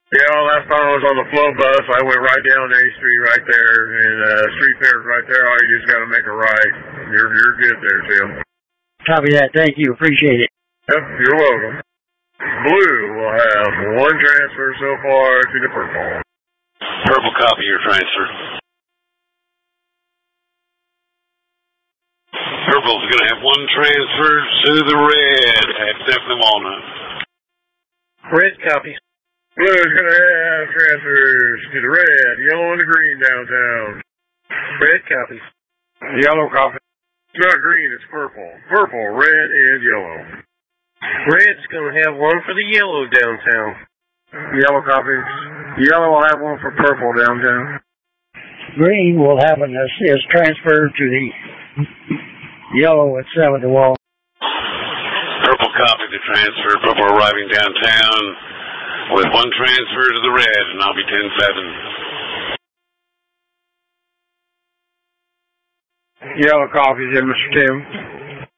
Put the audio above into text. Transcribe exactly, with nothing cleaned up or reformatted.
Yeah, last time I was on the flow bus, I went right down A Street right there, and uh, Street Fair's right there. All you just got to make a right. You're you're good there, Tim. Copy that. Thank you. Appreciate it. Yep, you're welcome. Blue will have one transfer so far to the purple. Purple, copy your transfer. Purple's going to have one transfer to the red at Stephen Walnut. Red copy. Blue's going to have transfers to the red, yellow, and the green downtown. Red copy. Yellow copy. It's not green, it's purple. Purple, red, and yellow. Red's going to have one for the yellow downtown. Yellow copies. Yellow will have one for purple downtown. Green will have an assist transfer to the yellow at seven to one. Purple copy the transfer. Purple arriving downtown with one transfer to the red, and I'll be ten seven. Yellow copies in, Mister Tim.